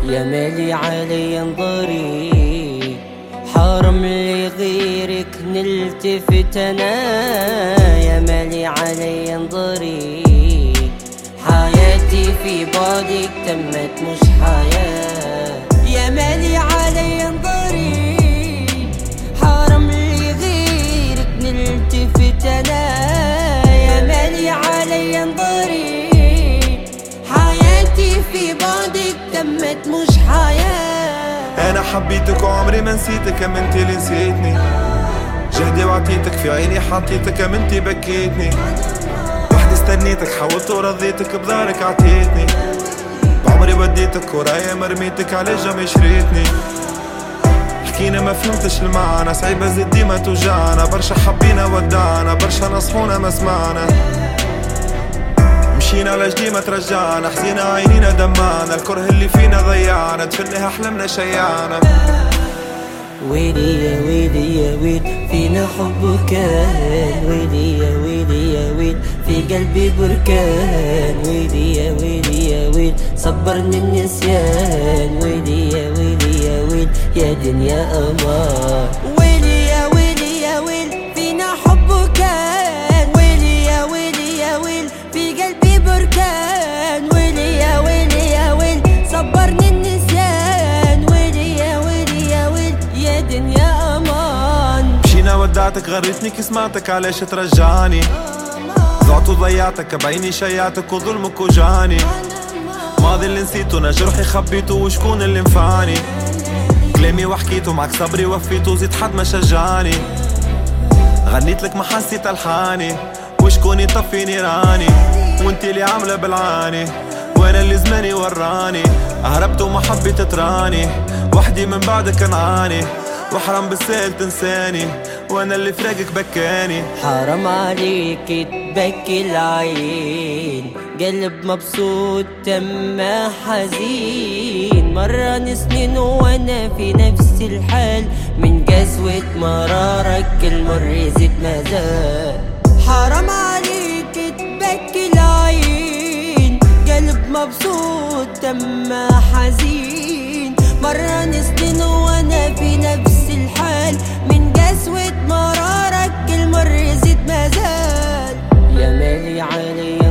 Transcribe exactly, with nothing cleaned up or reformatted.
يا مالي علي انظري، حرام لي غيرك نلتفت انا. يا مالي علي انظري، حياتي في بعدك تمت مش حياة. يا مالي علي انظري، حرام لي غيرك نلتفت انا. يا مالي علي انظري، حياتي في بعدك تمت مش حياة. انا حبيتك وعمري ما نسيتك، ام انتي اللي نسيتني. جهدي وعطيتك في عيني حطيتك، ام انتي بكيتني. وحدي استنيتك حاولت ورضيتك، بظهرك عطيتني. بعمري وديتك ورايا مرميتك، على جنبي شريتني. حكينا ما فهمتش المعنى، صعيبة زد ديما توجعنا. برشا حبينا ودعنا، برشا نصحونا ما سمعنا. مشينا على جدي ما ترجعنا، حزينا عينينا دمعنا. الكره اللي فينا ضيعنا، تفني احلامنا شيعنا. ويلي يا ويلي يا ويل، فينا حب كان. ويلي يا ويلي يا ويل، في قلبي بركان. ويلي يا ويلي يا ويل، صبرني النسيان. ويلي يا ويلي يا ويل، يا دنيا أمان. ويلي يا ويلي يا ويل، فينا حب كان. ويلي يا ويلي يا ويل، في قلبي بركان. ويلي يا ويلي يا ويل، صبرني النسيان. ويلي يا ويلي يا ويل، يا دنيا أمان. مشينا ودعتك غريتني كي سمعتك، علاش ترجعني؟ ضعت وضيعتك بعيني شيعتك، وظلمك وجعني. ماضي اللي نسيته انا جرحي خبيته، وشكون اللي نفعني؟ كلامي وحكيته معك صبري وفيته، زيد حد ما شجعني. غنيت لك ما حسيت الحاني، وشكون يطفي نيراني؟ وانتي اللي عامله بالعاني، وانا اللي زماني وراني. هربت وما حبيت تراني، وحدي من بعدك نعاني. وحرام بالسهل تنساني، وانا اللي فراقك بكاني. حرام عليك تبكي العين، قلب مبسوط تما حزين. مرة سنين وانا في نفس الحال، من قسوة مرارك المر زيد مازال. حرام عليك تبكي العين، قلب مبسوط تما حزين. مرة سنين وانا في نفس الحال، من قسوة مرارك المر زيد مازال. يا مالي علي